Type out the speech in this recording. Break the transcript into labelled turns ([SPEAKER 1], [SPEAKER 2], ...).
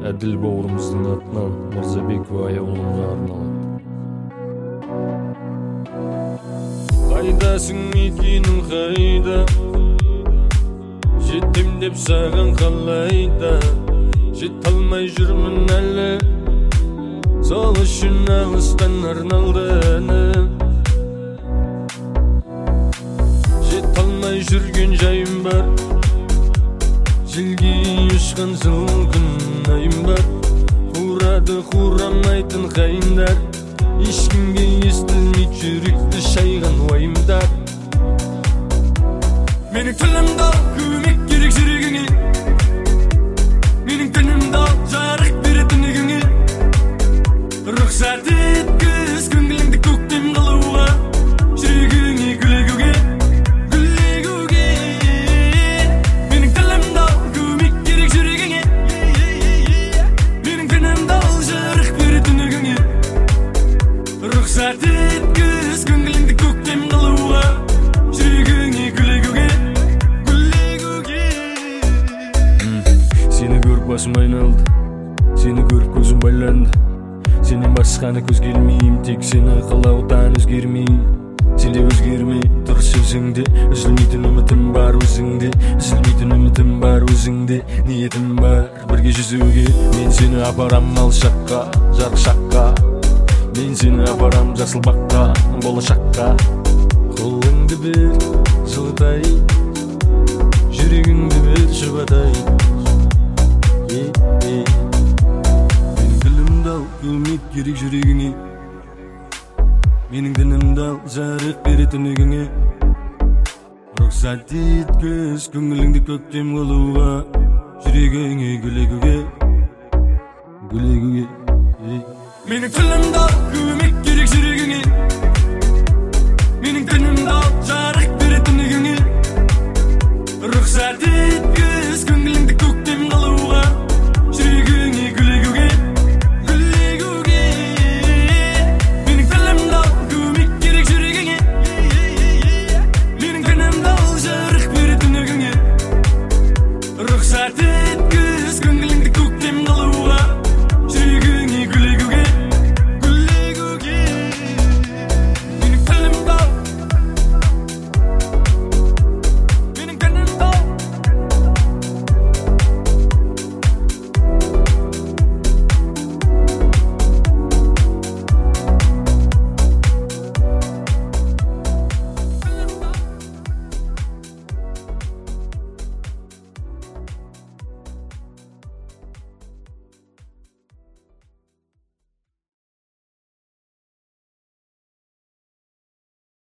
[SPEAKER 1] Әділ бауырымыздың атынан Мырзабекова аяулымға арналады. Қайдасың екенің қайда, жеттім деп саған қалайда, жет алмай жүрмін әлі, сол үшін алыстан арналды әні. Жет алмай жүрген жайым бар, желге ұшқан жыл күн айым бар, құрады құрамайтын қайындар, ешкімге естілмей жүректі шайған уайымдар. Менің тілімді ал, көмек керек жүрегіңе, менің тінімді ал, жарық беретін үйіңе, рұқсат еткіз көңіліңді көктем қылуға, жүрегіңе гүлегуге. Менің тілімді ал, көмек керек жүрегіңе, менің тінімді ал, жарық беретін үйіңе, рұқсат еткіз көңіліңді көктем қылуға, жүрегіңе гүлегуге. Сені көріп басым айналды, сені көріп көзім байланды, сенен басқаны көз келмеймін, тек сені қалаудан өзгермеймін. Сенде өзгермей тұр сөзіңде, үзілмейтін үмітім бар өзіңде, үзілмейтін үмітім бар өзіңде, ниетім бар бірге жүзуге. Мен сені апарам алшаққа, жарық шаққа, мен сені апарам жасыл баққа, болашаққа. Қолыңды бер жылытай, жүрегіңді бер жұбатай. Менің тілімді ал, көмек керек жүрегіңе, менің дінімді ал, жарық беретін үйіңе, рұқсат еткіз көңіліңді көктем қылуға, жүрегіңе гүлегуге. Менің тілімді ал, көмек керек жүрегіңе.